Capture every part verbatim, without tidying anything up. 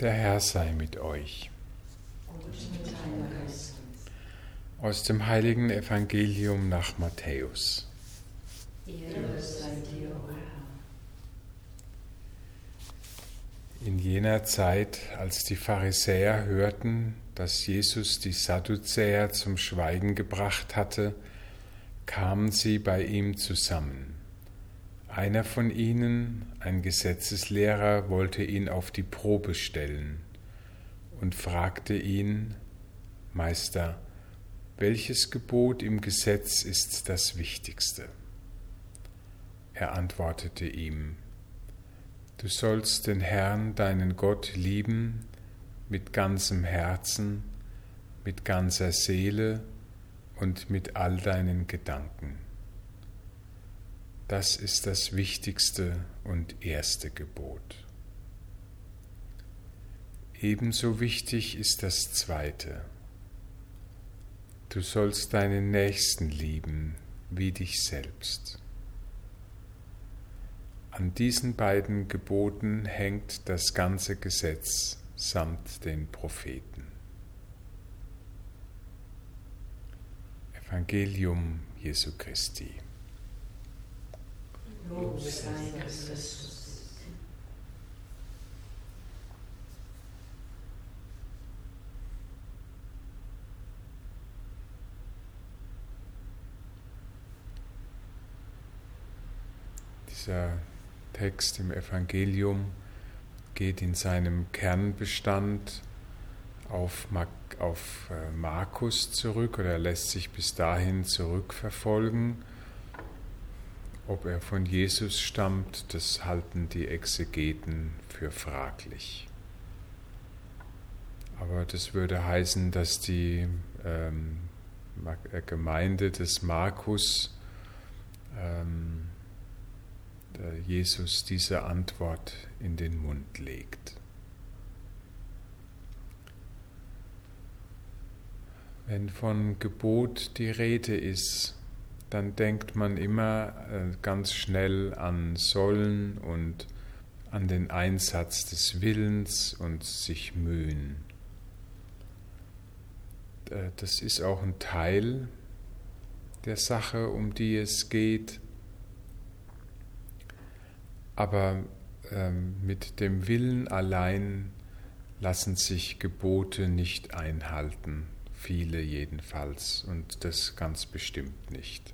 Der Herr sei mit euch. Und mit deinem Geist. Aus dem heiligen Evangelium nach Matthäus. Ehre sei dir, o Herr. In jener Zeit, als die Pharisäer hörten, dass Jesus die Sadduzäer zum Schweigen gebracht hatte, kamen sie bei ihm zusammen. Einer von ihnen, ein Gesetzeslehrer, wollte ihn auf die Probe stellen und fragte ihn: Meister, welches Gebot im Gesetz ist das wichtigste? Er antwortete ihm: Du sollst den Herrn, deinen Gott, lieben mit ganzem Herzen, mit ganzer Seele und mit all deinen Gedanken. Das ist das wichtigste und erste Gebot. Ebenso wichtig ist das zweite. Du sollst deinen Nächsten lieben wie dich selbst. An diesen beiden Geboten hängt das ganze Gesetz samt den Propheten. Evangelium Jesu Christi. Lob sei Christus. Dieser Text im Evangelium geht in seinem Kernbestand auf, auf Markus zurück oder lässt sich bis dahin zurückverfolgen. Ob er von Jesus stammt, das halten die Exegeten für fraglich. Aber das würde heißen, dass die ähm, Gemeinde des Markus ähm, Jesus diese Antwort in den Mund legt. Wenn von Gebot die Rede ist, dann denkt man immer ganz schnell an Sollen und an den Einsatz des Willens und sich mühen. Das ist auch ein Teil der Sache, um die es geht. Aber ähm, mit dem Willen allein lassen sich Gebote nicht einhalten, viele jedenfalls, und das ganz bestimmt nicht.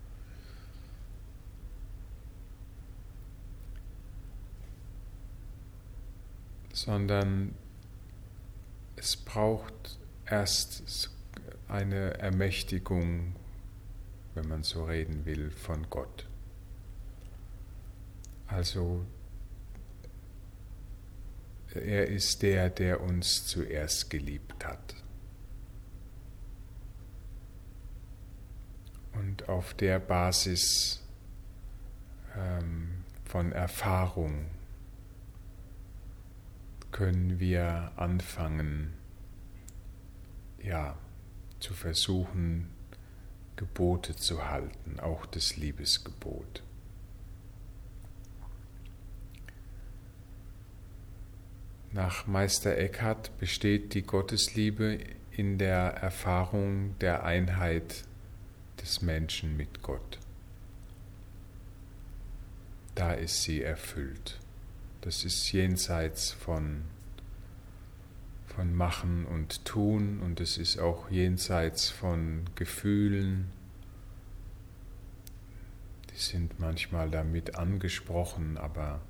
Sondern es braucht erst eine Ermächtigung, wenn man so reden will, von Gott. Also er ist der, der uns zuerst geliebt hat. Und auf der Basis ähm, von Erfahrung können wir anfangen, ja, zu versuchen, Gebote zu halten, auch das Liebesgebot. Nach Meister Eckhart besteht die Gottesliebe in der Erfahrung der Einheit des Menschen mit Gott. Da ist sie erfüllt. Das ist jenseits von, von Machen und Tun, und es ist auch jenseits von Gefühlen. Die sind manchmal damit angesprochen, aber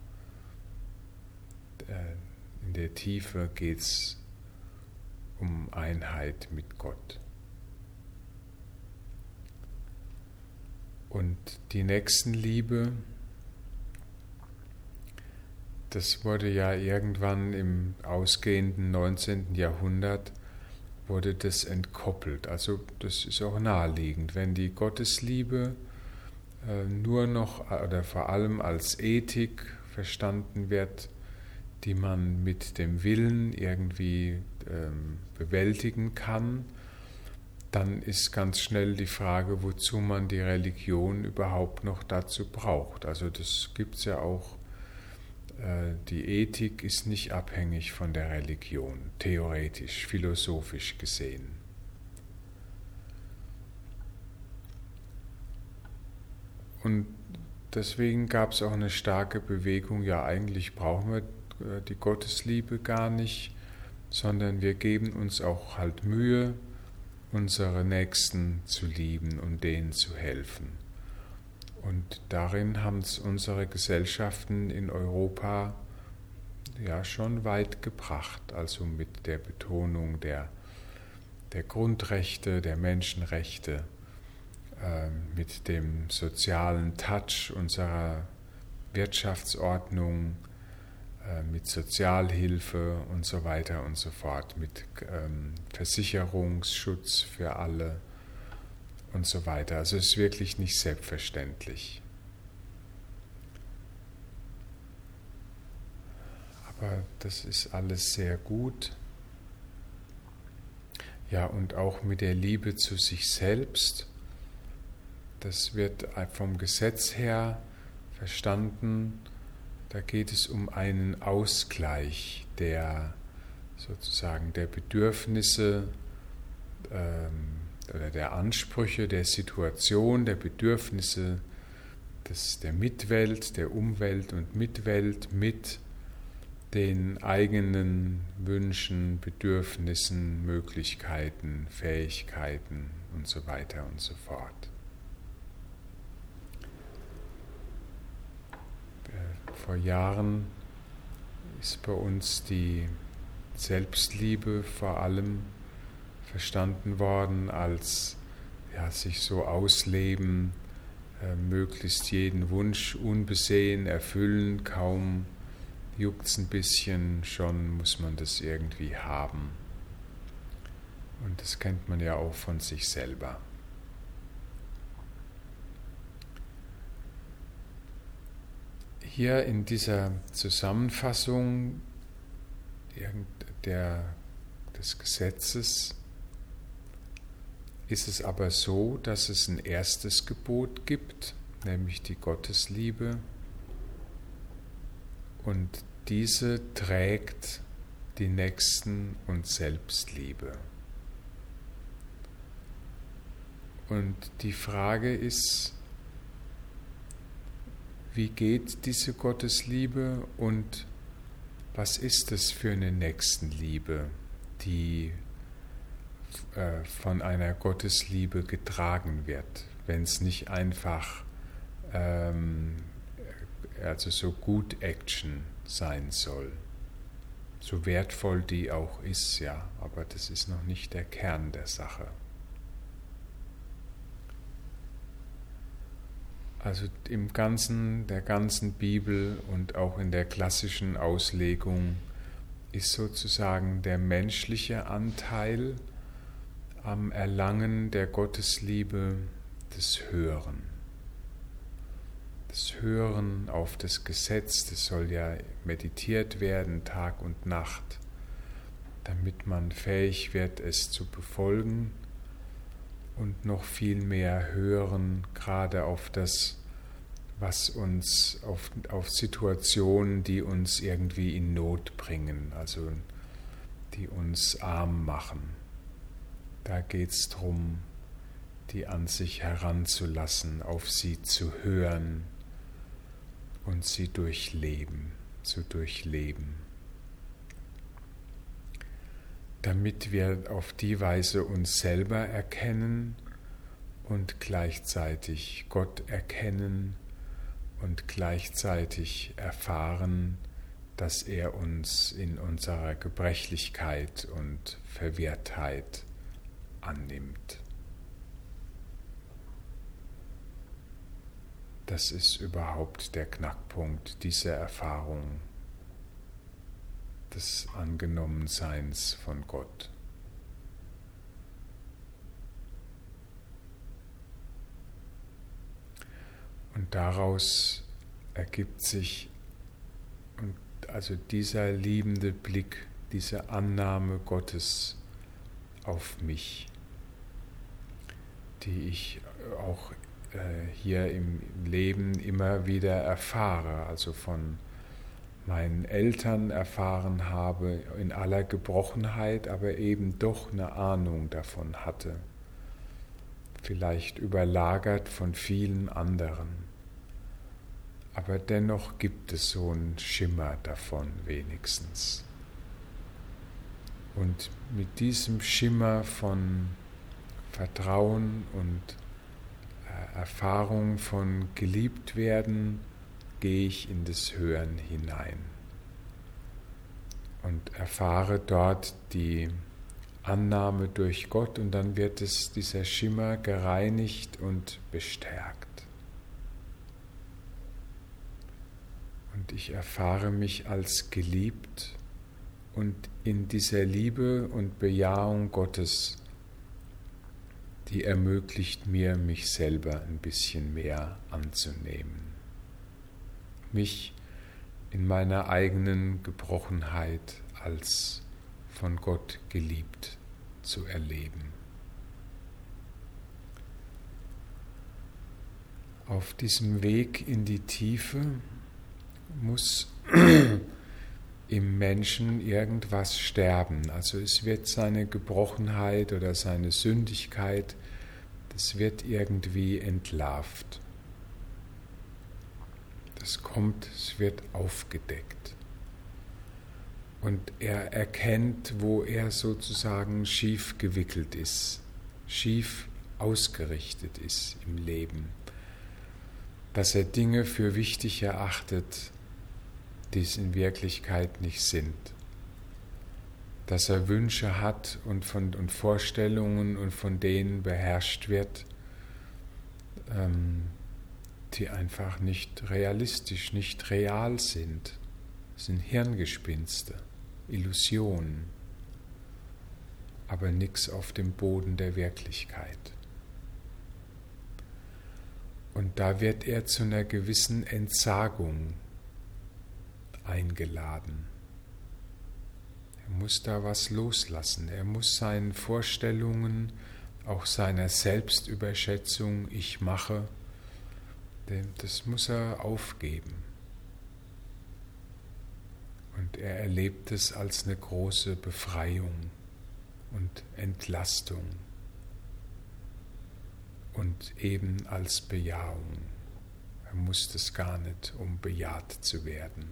äh, in der Tiefe geht es um Einheit mit Gott. Und die Nächstenliebe, das wurde ja irgendwann im ausgehenden neunzehnten Jahrhundert, wurde das entkoppelt. Also das ist auch naheliegend, wenn die Gottesliebe äh, nur noch oder vor allem als Ethik verstanden wird, die man mit dem Willen irgendwie ähm, bewältigen kann, dann ist ganz schnell die Frage, wozu man die Religion überhaupt noch dazu braucht. Also das gibt es ja auch Die Ethik ist nicht abhängig von der Religion, theoretisch, philosophisch gesehen. Und deswegen gab es auch eine starke Bewegung, ja eigentlich brauchen wir die Gottesliebe gar nicht, sondern wir geben uns auch halt Mühe, unsere Nächsten zu lieben und denen zu helfen. Und darin haben es unsere Gesellschaften in Europa ja schon weit gebracht, also mit der Betonung der, der Grundrechte, der Menschenrechte, äh, mit dem sozialen Touch unserer Wirtschaftsordnung, äh, mit Sozialhilfe und so weiter und so fort, mit ähm, Versicherungsschutz für alle und so weiter. Also es ist wirklich nicht selbstverständlich. Aber das ist alles sehr gut. Ja, und auch mit der Liebe zu sich selbst. Das wird vom Gesetz her verstanden. Da geht es um einen Ausgleich der sozusagen der Bedürfnisse ähm, oder der Ansprüche, der Situation, der Bedürfnisse des, der Mitwelt, der Umwelt und Mitwelt mit den eigenen Wünschen, Bedürfnissen, Möglichkeiten, Fähigkeiten und so weiter und so fort. Vor Jahren ist bei uns die Selbstliebe vor allem verstanden worden als ja, sich so ausleben, äh, möglichst jeden Wunsch unbesehen erfüllen, kaum juckt's ein bisschen, schon muss man das irgendwie haben. Und das kennt man ja auch von sich selber. Hier in dieser Zusammenfassung der, des Gesetzes ist es aber so, dass es ein erstes Gebot gibt, nämlich die Gottesliebe. Und diese trägt die Nächsten- und Selbstliebe. Und die Frage ist, wie geht diese Gottesliebe und was ist es für eine Nächstenliebe, die äh, von einer Gottesliebe getragen wird, wenn es nicht einfach ähm, also so Good Action sein soll. So wertvoll die auch ist, ja, aber das ist noch nicht der Kern der Sache. Also im ganzen, der ganzen Bibel und auch in der klassischen Auslegung ist sozusagen der menschliche Anteil am Erlangen der Gottesliebe das Hören. Das Hören auf das Gesetz, das soll ja meditiert werden, Tag und Nacht, damit man fähig wird, es zu befolgen und noch viel mehr hören, gerade auf das, was uns, auf, auf Situationen, die uns irgendwie in Not bringen, also die uns arm machen. Da geht es darum, die an sich heranzulassen, auf sie zu hören und sie durchleben, zu durchleben. Damit wir auf die Weise uns selber erkennen und gleichzeitig Gott erkennen und gleichzeitig erfahren, dass er uns in unserer Gebrechlichkeit und Verwirrtheit annimmt. Das ist überhaupt der Knackpunkt dieser Erfahrung des Angenommenseins von Gott. Und daraus ergibt sich und also dieser liebende Blick, diese Annahme Gottes auf mich, die ich auch äh, hier im Leben immer wieder erfahre, also von meinen Eltern erfahren habe, in aller Gebrochenheit, aber eben doch eine Ahnung davon hatte, vielleicht überlagert von vielen anderen. Aber dennoch gibt es so einen Schimmer davon wenigstens. Und mit diesem Schimmer von Vertrauen und äh, Erfahrung von geliebt werden, gehe ich in das Hören hinein und erfahre dort die Annahme durch Gott, und dann wird es, dieser Schimmer, gereinigt und bestärkt. Und ich erfahre mich als geliebt, und in dieser Liebe und Bejahung Gottes, die ermöglicht mir, mich selber ein bisschen mehr anzunehmen, mich in meiner eigenen Gebrochenheit als von Gott geliebt zu erleben. Auf diesem Weg in die Tiefe muss im Menschen irgendwas sterben. Also es wird seine Gebrochenheit oder seine Sündigkeit, das wird irgendwie entlarvt. Das kommt, es wird aufgedeckt. Und er erkennt, wo er sozusagen schief gewickelt ist, schief ausgerichtet ist im Leben. Dass er Dinge für wichtig erachtet, die es in Wirklichkeit nicht sind. Dass er Wünsche hat und, von, und Vorstellungen und von denen beherrscht wird, ähm, die einfach nicht realistisch, nicht real sind. Das sind Hirngespinste, Illusionen, aber nichts auf dem Boden der Wirklichkeit. Und da wird er zu einer gewissen Entsagung eingeladen. Er muss da was loslassen. Er muss seinen Vorstellungen, auch seiner Selbstüberschätzung, ich mache, das muss er aufgeben. Und er erlebt es als eine große Befreiung und Entlastung und eben als Bejahung. Er muss das gar nicht, um bejaht zu werden.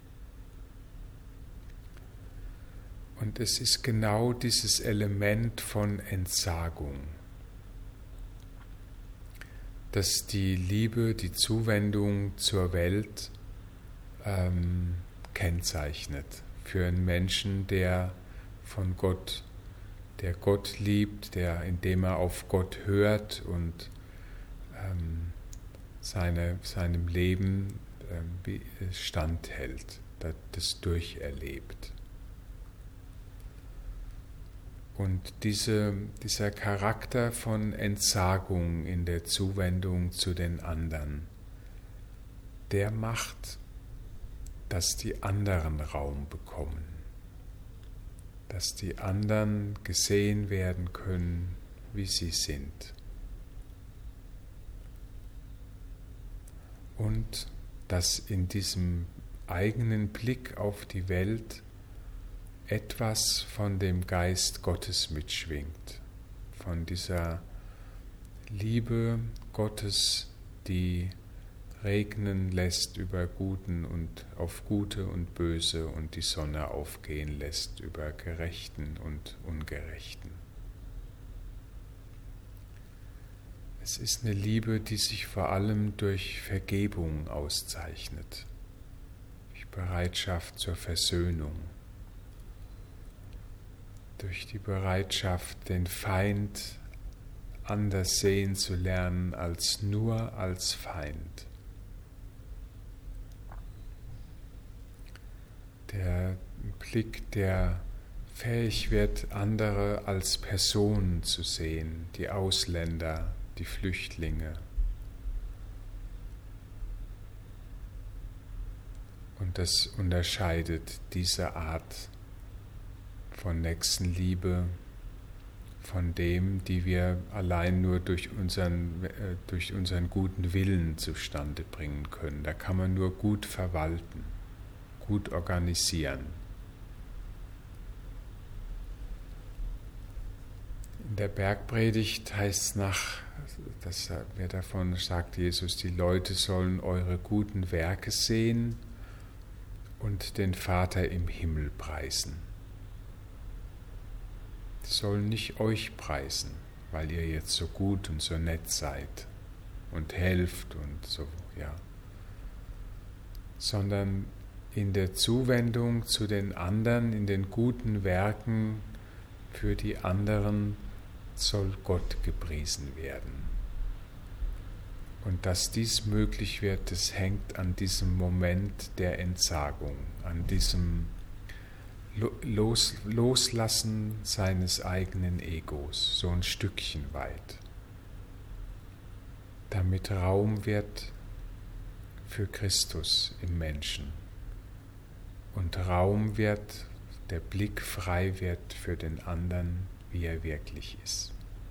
Und es ist genau dieses Element von Entsagung, das die Liebe, die Zuwendung zur Welt ähm, kennzeichnet. Für einen Menschen, der von Gott, der Gott liebt, der, indem er auf Gott hört und ähm, seine, seinem Leben ähm, standhält, das durcherlebt. Und diese, dieser Charakter von Entsagung in der Zuwendung zu den anderen, der macht, dass die anderen Raum bekommen, dass die anderen gesehen werden können, wie sie sind. Und dass in diesem eigenen Blick auf die Welt etwas von dem Geist Gottes mitschwingt, von dieser Liebe Gottes, die regnen lässt über Guten und auf Gute und Böse und die Sonne aufgehen lässt über Gerechten und Ungerechten. Es ist eine Liebe, die sich vor allem durch Vergebung auszeichnet, durch Bereitschaft zur Versöhnung, durch die Bereitschaft, den Feind anders sehen zu lernen als nur als Feind. Der Blick, der fähig wird, andere als Personen zu sehen, die Ausländer, die Flüchtlinge. Und das unterscheidet diese Art von Nächstenliebe von dem, die wir allein nur durch unseren, äh, durch unseren guten Willen zustande bringen können. Da kann man nur gut verwalten, gut organisieren. In der Bergpredigt heißt es nach, dass wir davon sagt Jesus, die Leute sollen eure guten Werke sehen und den Vater im Himmel preisen. Sie sollen nicht euch preisen, weil ihr jetzt so gut und so nett seid und helft und so, ja, sondern in der Zuwendung zu den anderen, in den guten Werken für die anderen soll Gott gepriesen werden. Und dass dies möglich wird, das hängt an diesem Moment der Entsagung, an diesem Los, Loslassen seines eigenen Egos, so ein Stückchen weit, damit Raum wird für Christus im Menschen und Raum wird, der Blick frei wird für den anderen, wie er wirklich ist.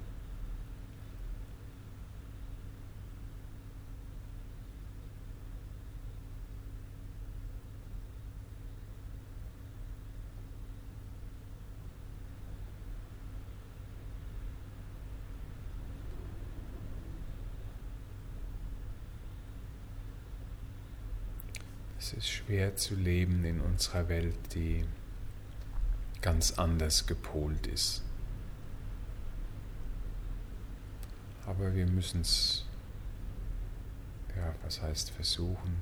Es ist schwer zu leben in unserer Welt, die ganz anders gepolt ist. Aber wir müssen es, ja, was heißt versuchen?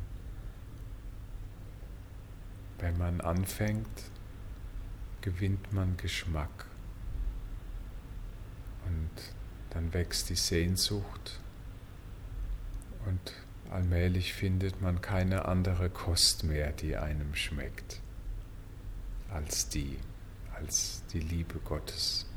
Wenn man anfängt, gewinnt man Geschmack und dann wächst die Sehnsucht und allmählich findet man keine andere Kost mehr, die einem schmeckt, als die, als die Liebe Gottes.